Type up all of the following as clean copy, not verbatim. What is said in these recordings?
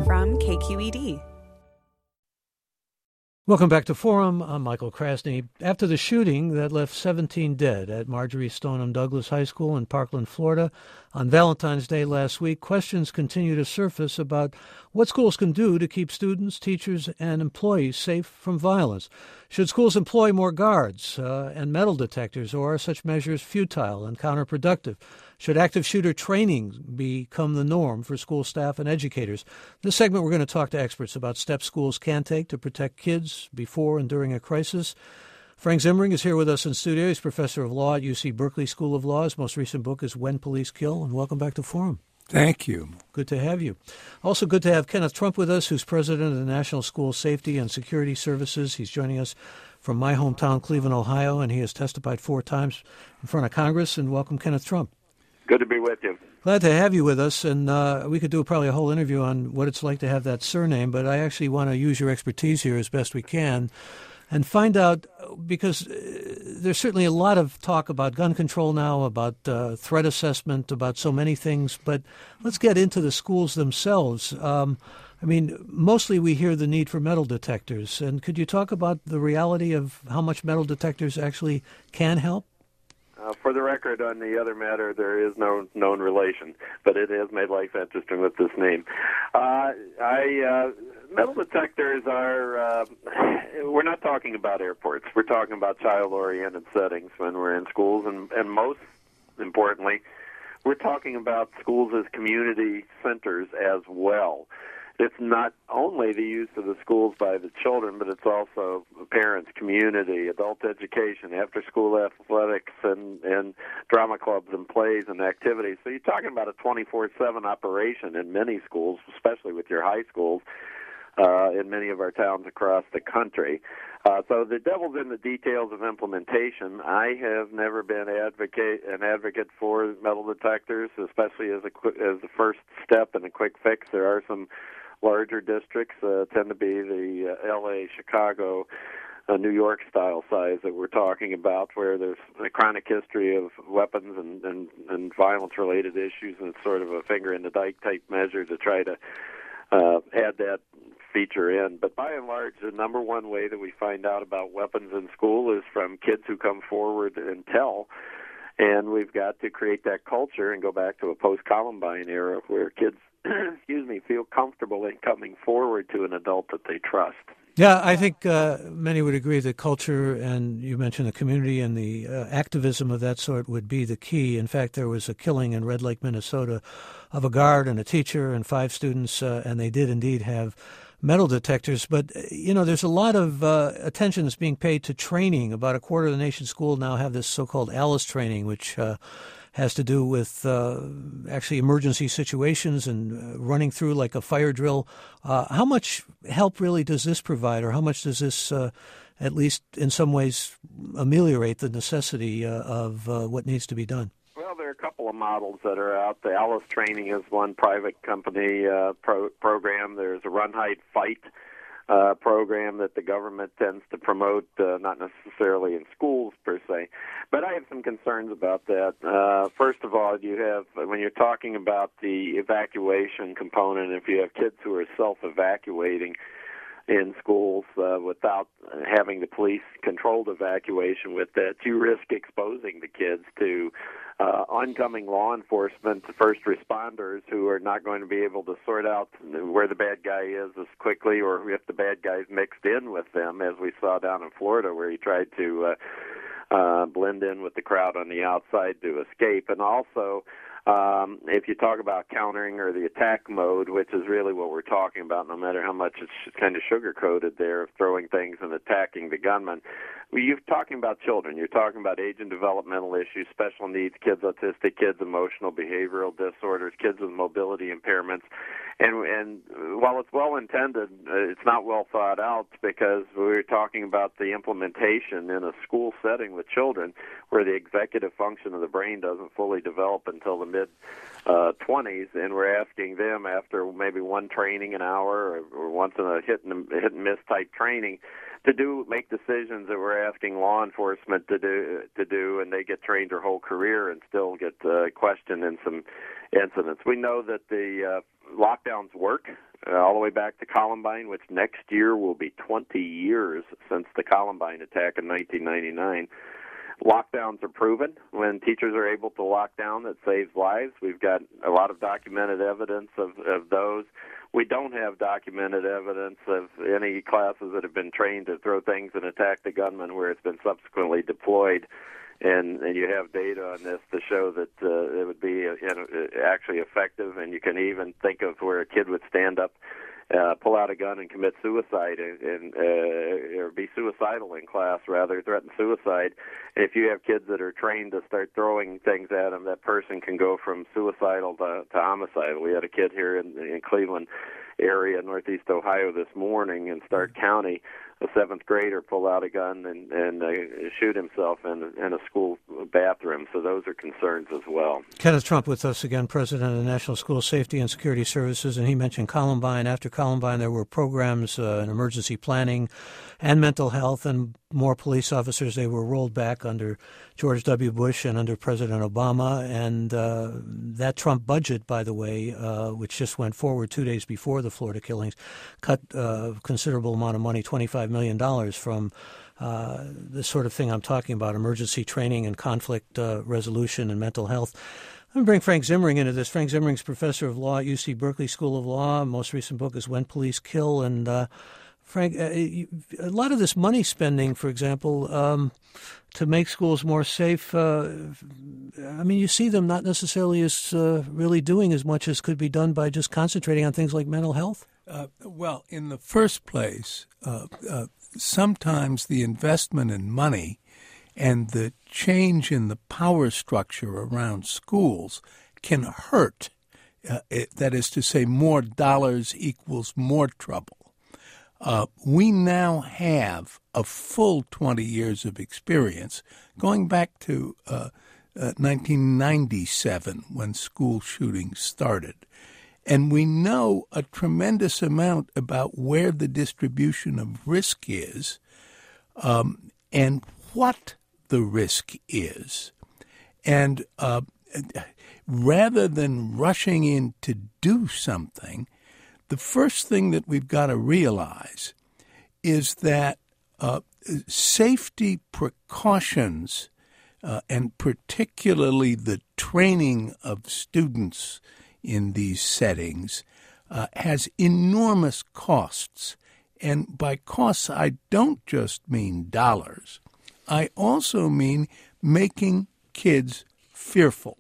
from KQED. Welcome back to Forum. I'm Michael Krasny. After the shooting that left 17 dead at Marjorie Stoneman Douglas High School in Parkland, Florida, on Valentine's Day last week, questions continue to surface about what schools can do to keep students, teachers, and employees safe from violence. Should schools employ more guards and metal detectors, or are such measures futile and counterproductive? Should active shooter training become the norm for school staff and educators? This segment, we're going to talk to experts about steps schools can take to protect kids before and during a crisis. Frank Zimring is here with us in studio. He's professor of law at UC Berkeley School of Law. His most recent book is When Police Kill, and welcome back to Forum. Thank you. Good to have you. Also good to have Kenneth Trump with us, who's president of the National School Safety and Security Services. He's joining us from my hometown, Cleveland, Ohio, and he has testified 4 times in front of Congress. And welcome, Kenneth Trump. Good to be with you. Glad to have you with us, and we could do probably a whole interview on what it's like to have that surname, but I actually want to use your expertise here as best we can and find out, because there's certainly a lot of talk about gun control now, about threat assessment, about so many things, but let's get into the schools themselves. Mostly we hear the need for metal detectors, and could you talk about the reality of how much metal detectors actually can help? For the record, on the other matter, there is no known relation, but it has made life interesting with this name. Metal detectors are, we're not talking about airports. We're talking about child-oriented settings when we're in schools, and most importantly, we're talking about schools as community centers as well. It's not only the use of the schools by the children, but it's also parents, community, adult education, after-school athletics, and drama clubs and plays and activities. So you're talking about a 24/7 operation in many schools, especially with your high schools, in many of our towns across the country. So the devil's in the details of implementation. I have never been an advocate for metal detectors, especially as the first step in a quick fix. There are some larger districts, tend to be the L.A., Chicago, New York style size that we're talking about, where there's a chronic history of weapons and violence-related issues, and it's sort of a finger in the dike type measure to try to add that feature in. But by and large, the number one way that we find out about weapons in school is from kids who come forward and tell. And we've got to create that culture and go back to a post-Columbine era where kids feel comfortable in coming forward to an adult that they trust. Yeah, I think many would agree that culture, and you mentioned the community and the activism of that sort, would be the key. In fact, there was a killing in Red Lake, Minnesota, of a guard and a teacher and 5 students, and they did indeed have metal detectors. But, there's a lot of attention that's being paid to training. About a quarter of the nation's schools now have this so-called ALICE training, which has to do with actually emergency situations and running through like a fire drill. How much help really does this provide, or how much does this, at least in some ways, ameliorate the necessity of what needs to be done? Well, there are a couple of models that are out. The ALICE training is one private company program. There's a Run, Hide, Fight program that the government tends to promote, not necessarily in schools per se. But I have some concerns about that. First of all, you have, when you're talking about the evacuation component, if you have kids who are self-evacuating in schools without having the police controlled evacuation with that, you risk exposing the kids to oncoming law enforcement, first responders who are not going to be able to sort out where the bad guy is as quickly, or if the bad guy's mixed in with them, as we saw down in Florida where he tried to blend in with the crowd on the outside to escape. And also, if you talk about countering or the attack mode, which is really what we're talking about, no matter how much it's kind of sugar-coated there, of throwing things and attacking the gunman, you're talking about children. You're talking about age and developmental issues, special needs, kids autistic, kids emotional behavioral disorders, kids with mobility impairments. And while it's well-intended, it's not well thought out, because we're talking about the implementation in a school setting with children where the executive function of the brain doesn't fully develop until the mid-20s, and we're asking them after maybe one training an hour or once in a hit-and-miss type training to make decisions that we're asking law enforcement to do, and they get trained their whole career and still get questioned in some incidents. We know that the lockdowns work. all the way back to Columbine, which next year will be 20 years since the Columbine attack in 1999. Lockdowns are proven. When teachers are able to lock down, that saves lives. We've got a lot of documented evidence of those. We don't have documented evidence of any classes that have been trained to throw things and attack the gunman where it's been subsequently deployed. And you have data on this to show that it would be actually effective, and you can even think of where a kid would stand up, pull out a gun and commit suicide, or be suicidal in class, rather threaten suicide. And if you have kids that are trained to start throwing things at them, that person can go from suicidal to homicidal. We had a kid here in Cleveland area, Northeast Ohio, this morning in Stark County. A seventh grader pull out a gun and shoot himself in a school bathroom. So those are concerns as well. Kenneth Trump with us again, president of the National School Safety and Security Services, and he mentioned Columbine. After Columbine, there were programs in emergency planning and mental health, and more police officers. They were rolled back under George W. Bush and under President Obama. And that Trump budget, by the way, which just went forward 2 days before the Florida killings, cut a considerable amount of money, $25 million from the sort of thing I'm talking about, emergency training and conflict resolution and mental health. I'm going to bring Frank Zimmering into this. Frank Zimmering's professor of law at UC Berkeley School of Law. Most recent book is When Police Kill. And Frank, a lot of this money spending, for example, to make schools more safe, you see them not necessarily as really doing as much as could be done by just concentrating on things like mental health. Well, in the first place, sometimes the investment in money and the change in the power structure around schools can hurt. That is to say, more dollars equals more trouble. We now have a full 20 years of experience, going back to 1997 when school shootings started. And we know a tremendous amount about where the distribution of risk is and what the risk is. And rather than rushing in to do something, the first thing that we've got to realize is that safety precautions, and particularly the training of students in these settings, has enormous costs. And by costs, I don't just mean dollars. I also mean making kids fearful.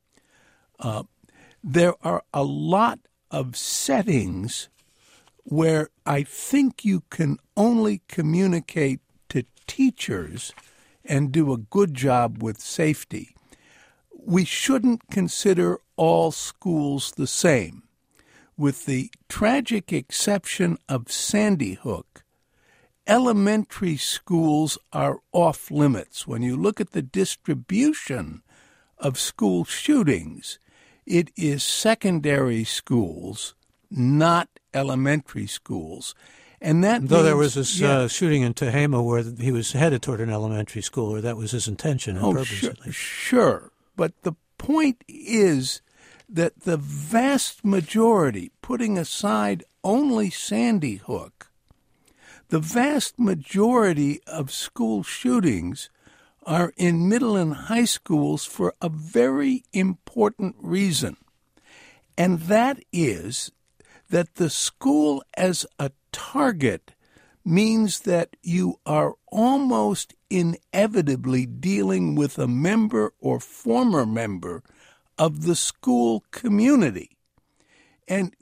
There are a lot of settings where I think you can only communicate to teachers and do a good job with safety. We shouldn't consider all schools the same. With the tragic exception of Sandy Hook, elementary schools are off limits. When you look at the distribution of school shootings, it is secondary schools, not elementary schools. And that Though there was this shooting in Tehama where he was headed toward an elementary school, or that was his intention and purpose, at least. Sure. But the point is that the vast majority, putting aside only Sandy Hook, the vast majority of school shootings are in middle and high schools for a very important reason. And that is that the school as a target means that you are almost inevitably dealing with a member or former member of the school community. And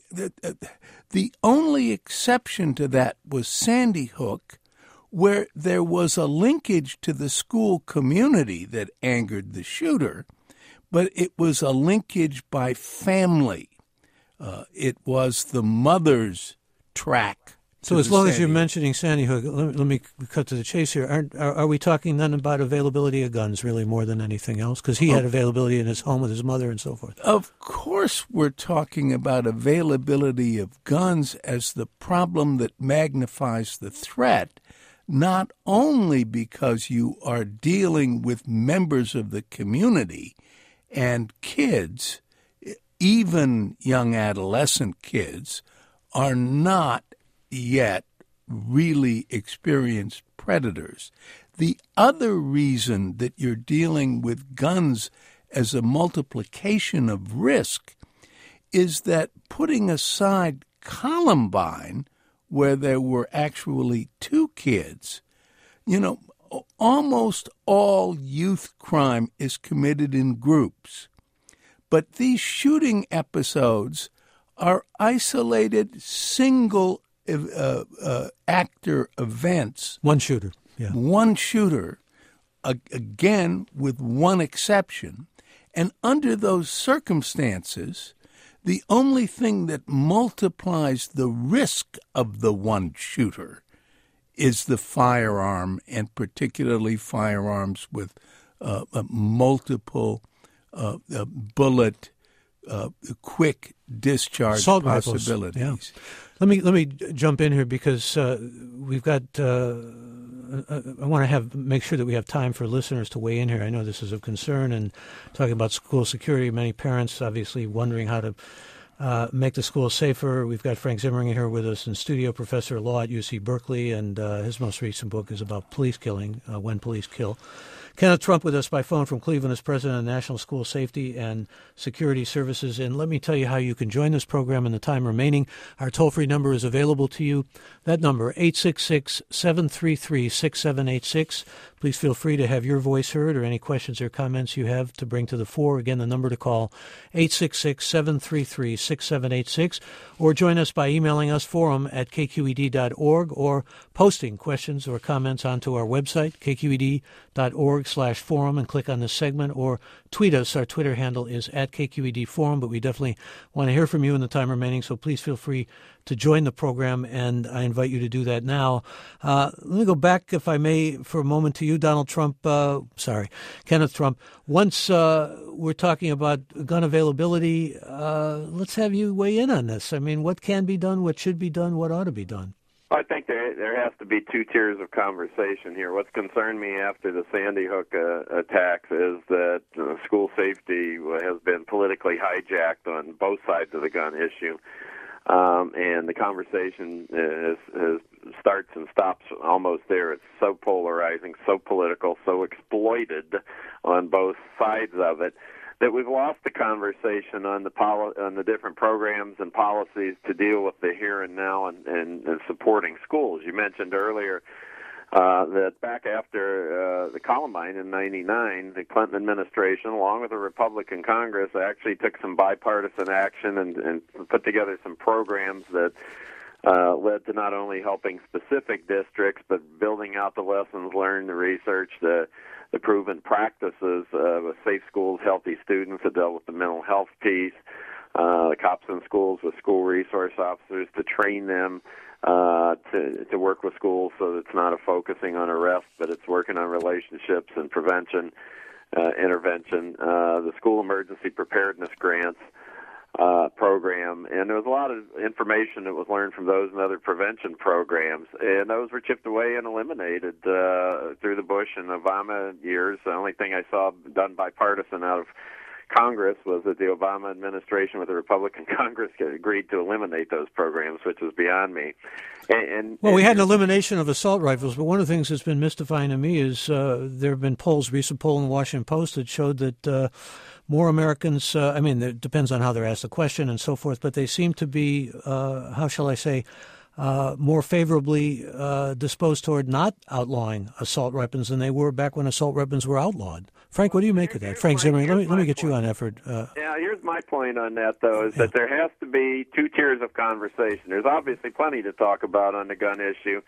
the only exception to that was Sandy Hook, where there was a linkage to the school community that angered the shooter, but it was a linkage by family. It was the mother's track. So as long as you're mentioning Sandy Hook, let me cut to the chase here. Are we talking then about availability of guns really more than anything else? Because he had availability in his home with his mother and so forth. Of course we're talking about availability of guns as the problem that magnifies the threat, not only because you are dealing with members of the community and kids, even young adolescent kids, are not yet really experienced predators. The other reason that you're dealing with guns as a multiplication of risk is that, putting aside Columbine, where there were actually 2 kids, almost all youth crime is committed in groups. But these shooting episodes are isolated, single actor events. One shooter. Yeah. One shooter, again, with one exception. And under those circumstances, the only thing that multiplies the risk of the one shooter is the firearm, and particularly firearms with multiple bullet, quick discharge assault possibilities. Rifles. Yeah. Let me jump in here because we've got. I want to make sure that we have time for listeners to weigh in here. I know this is of concern, and talking about school security, many parents obviously wondering how to make the schools safer. We've got Frank Zimmering here with us in studio, professor of law at UC Berkeley, and his most recent book is about police killing, When Police Kill. Kenneth Trump with us by phone from Cleveland as president of National School Safety and Security Services. And let me tell you how you can join this program in the time remaining. Our toll-free number is available to you. That number, 866-733-6786. Please feel free to have your voice heard or any questions or comments you have to bring to the fore. Again, the number to call, 866-733-6786. Or join us by emailing us, forum@kqed.org, or posting questions or comments onto our website, kqed.org/forum, and click on the segment, or tweet us. Our Twitter handle is @KQED Forum, but we definitely want to hear from you in the time remaining, so please feel free to join the program, and I invite you to do that now. Let me go back, if I may, for a moment to you, Kenneth Trump. Once we're talking about gun availability, let's have you weigh in on this. I mean, what can be done, what should be done, what ought to be done? I think there has to be 2 tiers of conversation here. What's concerned me after the Sandy Hook attacks is that school safety has been politically hijacked on both sides of the gun issue. And the conversation starts and stops almost there. It's so polarizing, so political, so exploited on both sides of it, that we've lost the conversation on the different programs and policies to deal with the here and now and supporting schools. You mentioned earlier that back after the Columbine in '99, the Clinton administration, along with the Republican Congress, actually took some bipartisan action and put together some programs that led to not only helping specific districts, but building out the lessons learned, the research, the proven practices of safe schools, healthy students that dealt with the mental health piece, the cops in schools with school resource officers to train them to work with schools so that it's not a focusing on arrest, but it's working on relationships and prevention, intervention, the school emergency preparedness grants program. And there was a lot of information that was learned from those and other prevention programs, and those were chipped away and eliminated through the Bush and Obama years. The only thing I saw done bipartisan out of Congress was that the Obama administration with the Republican Congress agreed to eliminate those programs, which was beyond me. We had an elimination of assault rifles, but one of the things that's been mystifying to me is there have been polls, recent poll in the Washington Post that showed that more Americans, it depends on how they're asked the question and so forth, but they seem to be, more favorably disposed toward not outlawing assault weapons than they were back when assault weapons were outlawed. Frank, what do you make of that? Frank Zimmering, let me get you on effort. Here's my point on that, though, is that there has to be 2 tiers of conversation. There's obviously plenty to talk about on the gun issue.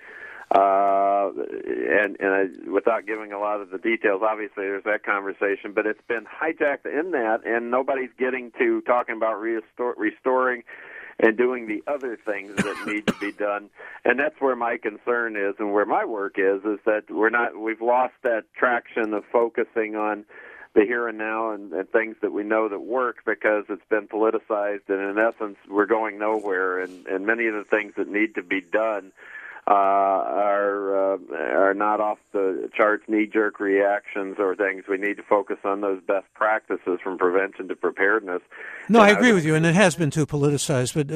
Without giving a lot of the details, obviously there's that conversation, but it's been hijacked in that, and nobody's getting to talking about restoring and doing the other things that need to be done. And that's where my concern is, and where my work is that we've lost that traction of focusing on the here and now and things that we know that work, because it's been politicized, and in essence we're going nowhere, and many of the things that need to be done are not off the charts knee-jerk reactions or things. We need to focus on those best practices from prevention to preparedness. No, I agree with you, and it has been too politicized. But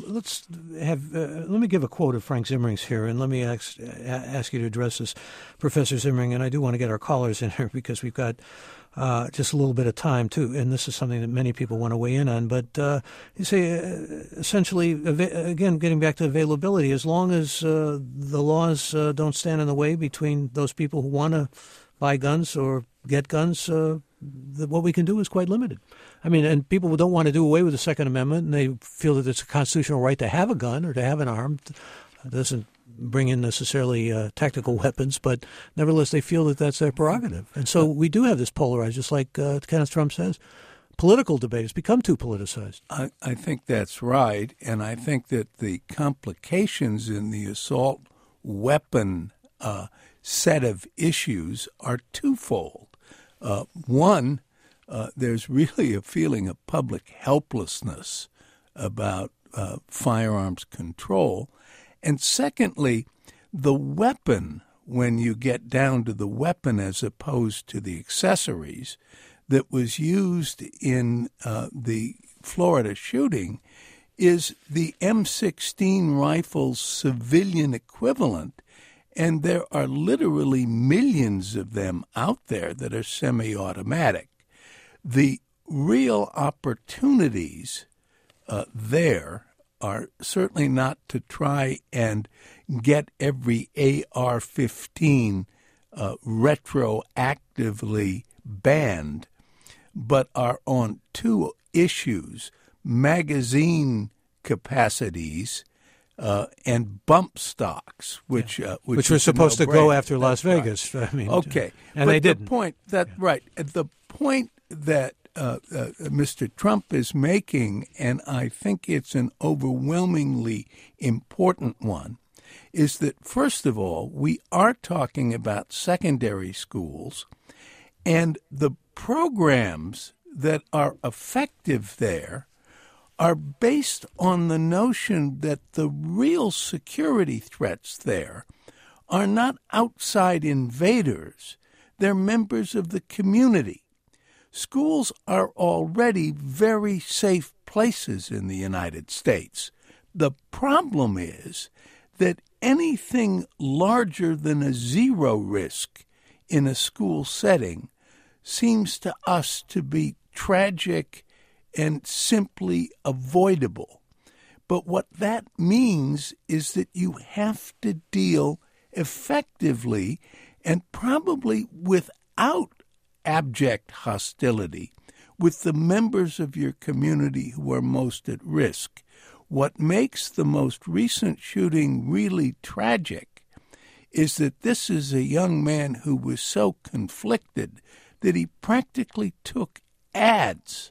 let me give a quote of Frank Zimmering's here, and let me ask you to address this, Professor Zimmering. And I do want to get our callers in here because we've got just a little bit of time too, and this is something that many people want to weigh in on. But you say essentially, again, getting back to availability, as long as the laws don't stand in the way between those people who want to buy guns or get guns, what we can do is quite limited. I mean, and people who don't want to do away with the Second Amendment, and they feel that it's a constitutional right to have a gun or to have an arm. It doesn't bring in necessarily tactical weapons, but nevertheless they feel that that's their prerogative. And so we do have this polarized, just like Kenneth Trump says. Political debate has become too politicized. I think that's right, and I think that the complications in the assault weapon set of issues are twofold. One, there's really a feeling of public helplessness about firearms control. And secondly, the weapon, when you get down to the weapon as opposed to the accessories that was used in the Florida shooting, is the M16 rifle's civilian equivalent. And there are literally millions of them out there that are semi-automatic. The real opportunities there are certainly not to try and get every AR-15 retroactively banned, but are on two issues: magazine capacities and bump stocks, which were supposed to go after Las Vegas. Right. I mean, okay, and they didn't. The point that Mr. Trump is making, and I think it's an overwhelmingly important one, is that, first of all, we are talking about secondary schools, and the programs that are effective there are based on the notion that the real security threats there are not outside invaders. They're members of the community. Schools are already very safe places in the United States. The problem is that anything larger than a zero risk in a school setting seems to us to be tragic and simply avoidable. But what that means is that you have to deal effectively and probably without abject hostility with the members of your community who are most at risk. What makes the most recent shooting really tragic is that this is a young man who was so conflicted that he practically took ads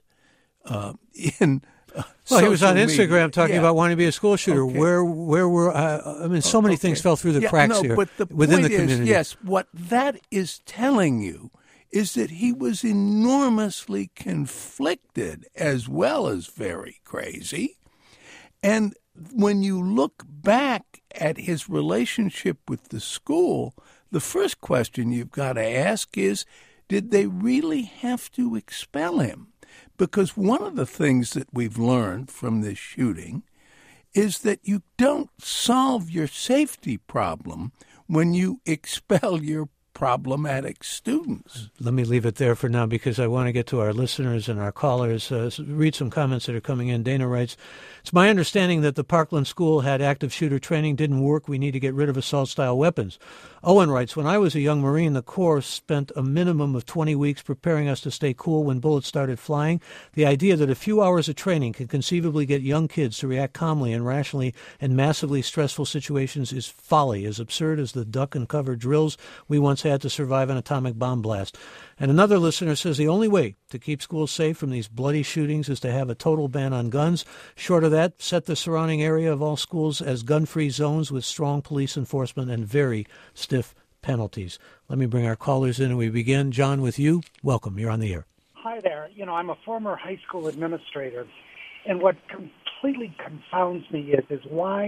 in well, he was on Instagram media. talking about wanting to be a school shooter. Okay. Where were I mean, so many things fell through the cracks here but the within point the community. Is, yes, what that is telling you is that he was enormously conflicted as well as very crazy. And when you look back at his relationship with the school, the first question you've got to ask is, did they really have to expel him? Because one of the things that we've learned from this shooting is that you don't solve your safety problem when you expel your problematic students. Let me leave it there for now because I want to get to our listeners and our callers. Read some comments that are coming in. Dana writes, it's my understanding that the Parkland School had active shooter training. Didn't work. We need to get rid of assault-style weapons. Owen writes, when I was a young Marine, the Corps spent a minimum of 20 weeks preparing us to stay cool when bullets started flying. The idea that a few hours of training can conceivably get young kids to react calmly and rationally in massively stressful situations is folly, as absurd as the duck and cover drills we once had to survive an atomic bomb blast. And another listener says the only way to keep schools safe from these bloody shootings is to have a total ban on guns. Short of that, set the surrounding area of all schools as gun-free zones with strong police enforcement and very stiff penalties. Let me bring our callers in and we begin. John, with you. Welcome. You're on the air. Hi there. I'm a former high school administrator, and what completely confounds me is why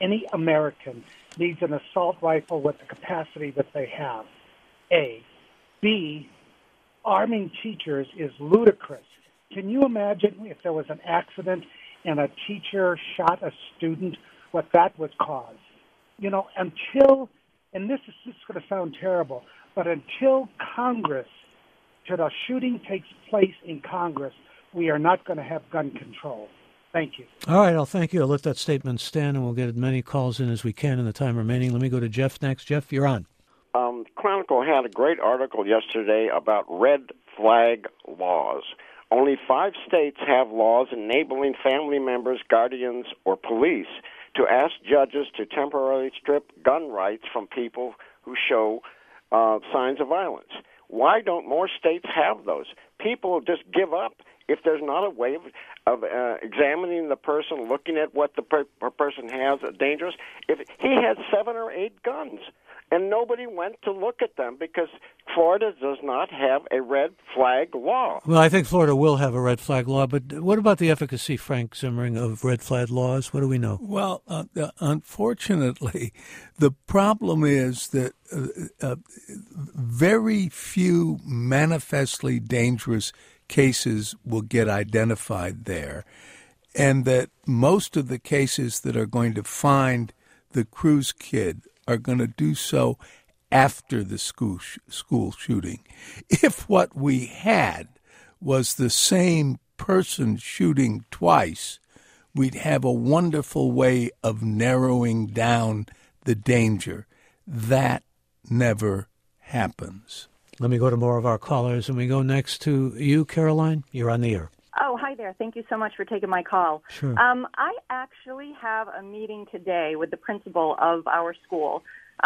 any American needs an assault rifle with the capacity that they have. A. B. Arming teachers is ludicrous. Can you imagine if there was an accident and a teacher shot a student, what that would cause? Until, and this is going to sound terrible, but until Congress, till a shooting takes place in Congress, we are not going to have gun control. Thank you. All right, I'll thank you. I'll let that statement stand, and we'll get as many calls in as we can in the time remaining. Let me go to Jeff next. Jeff, you're on. Chronicle had a great article yesterday about red flag laws. Only 5 states have laws enabling family members, guardians, or police to ask judges to temporarily strip gun rights from people who show signs of violence. Why don't more states have those? People just give up if there's not a way of examining the person, looking at what the person has dangerous. If he had 7 or 8 guns, and nobody went to look at them because Florida does not have a red flag law. Well, I think Florida will have a red flag law, but what about the efficacy, Frank Zimmering, of red flag laws? What do we know? Well, unfortunately, the problem is that very few manifestly dangerous cases will get identified there, and that most of the cases that are going to find the Cruz kid are going to do so after the school shooting. If what we had was the same person shooting twice, we'd have a wonderful way of narrowing down the danger. That never happens. Let me go to more of our callers, and we go next to you, Caroline. You're on the air. Oh, hi there. Thank you so much for taking my call. Sure. I actually have a meeting today with the principal of our school.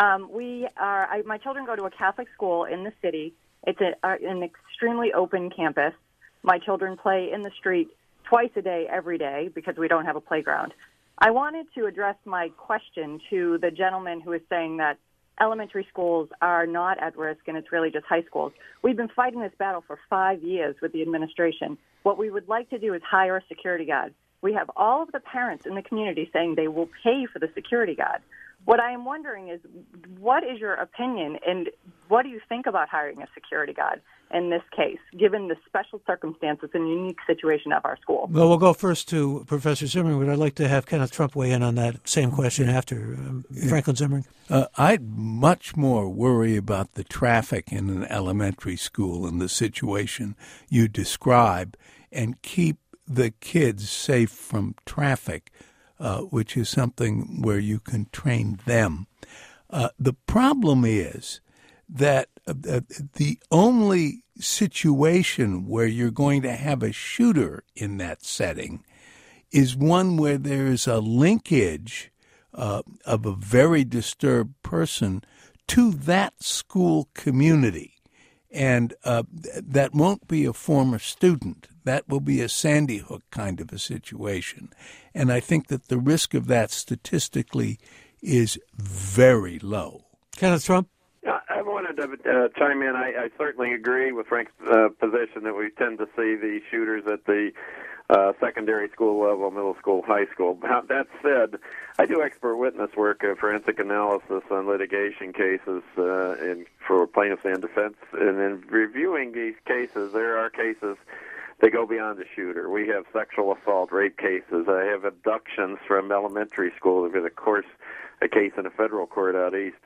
My children go to a Catholic school in the city. It's an extremely open campus. My children play in the street twice a day, every day, because we don't have a playground. I wanted to address my question to the gentleman who is saying that elementary schools are not at risk and it's really just high schools. We've been fighting this battle for 5 years with the administration. What we would like to do is hire a security guard. We have all of the parents in the community saying they will pay for the security guard. What I am wondering is, what is your opinion and what do you think about hiring a security guard in this case, given the special circumstances and unique situation of our school? Well, we'll go first to Professor Zimmering, but I'd like to have Kenneth Trump weigh in on that same question after. Franklin Zimmering? I'd much more worry about the traffic in an elementary school and the situation you describe and keep the kids safe from traffic, which is something where you can train them. The problem is that the only situation where you're going to have a shooter in that setting is one where there is a linkage of a very disturbed person to that school community. And that won't be a former student. That will be a Sandy Hook kind of a situation. And I think that the risk of that statistically is very low. Kenneth Trump? I wanted to chime in. I certainly agree with Frank's position that we tend to see the shooters at the secondary school level, middle school, high school. That said, I do expert witness work, forensic analysis on litigation cases for plaintiffs and defense. And in reviewing these cases, there are cases that go beyond the shooter. We have sexual assault, rape cases. I have abductions from elementary school. There's, of course, a case in a federal court out east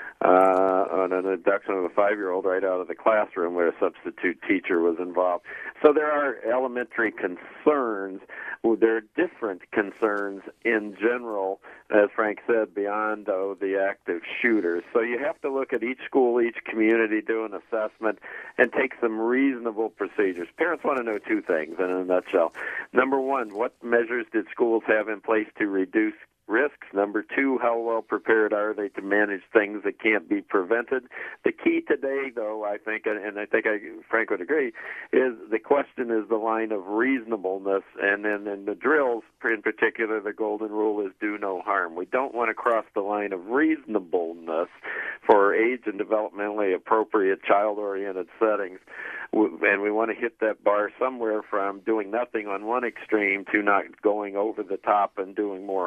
on an abduction of a 5-year-old right out of the classroom where a substitute teacher was involved. So there are elementary concerns. There are different concerns in general, as Frank said, beyond the active shooters. So you have to look at each school, each community, do an assessment, and take some reasonable procedures. Parents want to know 2 things in a nutshell. Number 1, what measures did schools have in place to reduce risks? Number 2, how well prepared are they to manage things that can't be prevented? The key today, though, I think, and I think Frank would agree, is the question is the line of reasonableness, and then in the drills, in particular, the golden rule is do no harm. We don't want to cross the line of reasonableness for age and developmentally appropriate child-oriented settings, and we want to hit that bar somewhere from doing nothing on one extreme to not going over the top and doing more harm on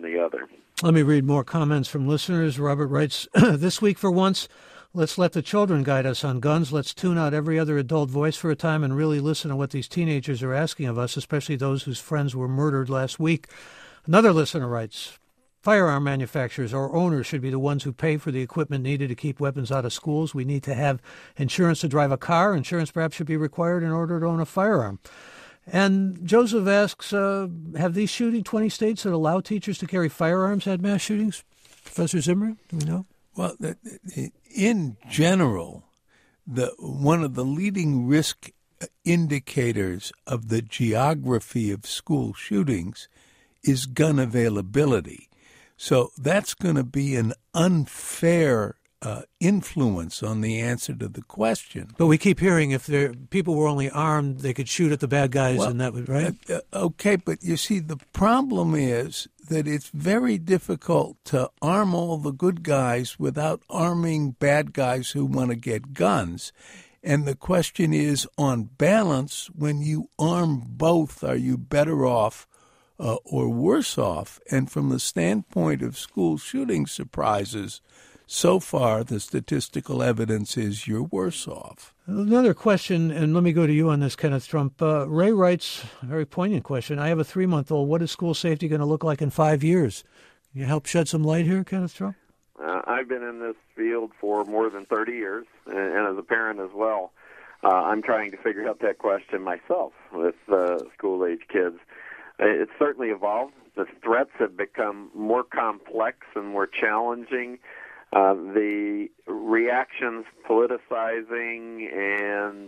the other. Let me read more comments from listeners. Robert writes, this week for once, let's let the children guide us on guns. Let's tune out every other adult voice for a time and really listen to what these teenagers are asking of us, especially those whose friends were murdered last week. Another listener writes, firearm manufacturers or owners should be the ones who pay for the equipment needed to keep weapons out of schools. We need to have insurance to drive a car. Insurance perhaps should be required in order to own a firearm. And Joseph asks, have these 20 states that allow teachers to carry firearms had mass shootings? Professor Zimmerman, do we know? Well, in general, one of the leading risk indicators of the geography of school shootings is gun availability. So that's going to be an unfair influence on the answer to the question. But we keep hearing if people were only armed, they could shoot at the bad guys, and that would, right? Okay, but you see, the problem is that it's very difficult to arm all the good guys without arming bad guys who want to get guns. And the question is, on balance, when you arm both, are you better off or worse off? And from the standpoint of school shooting surprises, so far the statistical evidence is you're worse off. Another question, and let me go to you on this, Kenneth Trump. Ray writes, a very poignant question. I have a 3-month-old. What is school safety going to look like in 5 years? Can you help shed some light here, Kenneth Trump? I've been in this field for more than 30 years, and as a parent as well. I'm trying to figure out that question myself with school-age kids. It's certainly evolved. The threats have become more complex and more challenging. The reactions, politicizing, and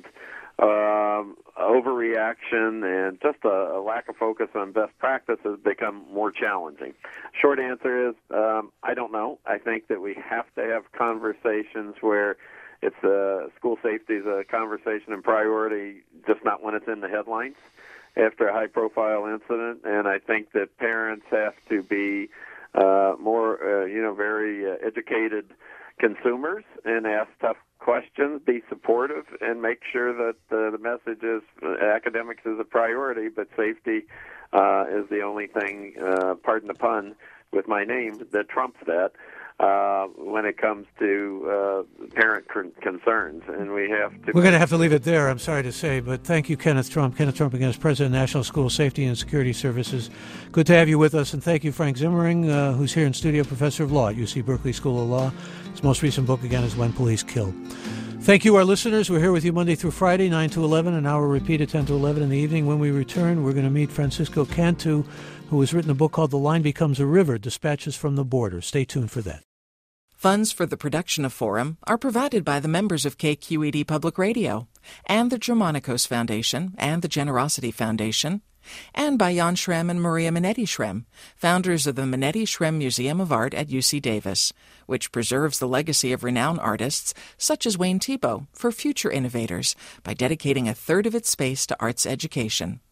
overreaction, and just a lack of focus on best practices become more challenging. Short answer is, I don't know. I think that we have to have conversations where it's school safety is a conversation and priority, just not when it's in the headlines after a high-profile incident. And I think that parents have to be more, very educated consumers and ask tough questions, be supportive, and make sure that the message is academics is a priority, but safety is the only thing, pardon the pun, with my name, that trumps that when it comes to parent concerns. And we have to... We're going to have to leave it there, I'm sorry to say, but thank you, Kenneth Trump. Kenneth Trump, again, is President of National School Safety and Security Services. Good to have you with us, and thank you, Frank Zimmering, who's here in studio, Professor of Law at UC Berkeley School of Law. His most recent book, again, is When Police Kill. Thank you, our listeners. We're here with you Monday through Friday, 9 to 11, an hour repeat at 10 to 11 in the evening. When we return, we're going to meet Francisco Cantu, who has written a book called The Line Becomes a River, Dispatches from the Border. Stay tuned for that. Funds for the production of Forum are provided by the members of KQED Public Radio and the Germanicos Foundation and the Generosity Foundation, and by Jan Schrem and Maria Minetti Schrem, founders of the Minetti Schrem Museum of Art at UC Davis, which preserves the legacy of renowned artists such as Wayne Thiebaud for future innovators by dedicating a third of its space to arts education.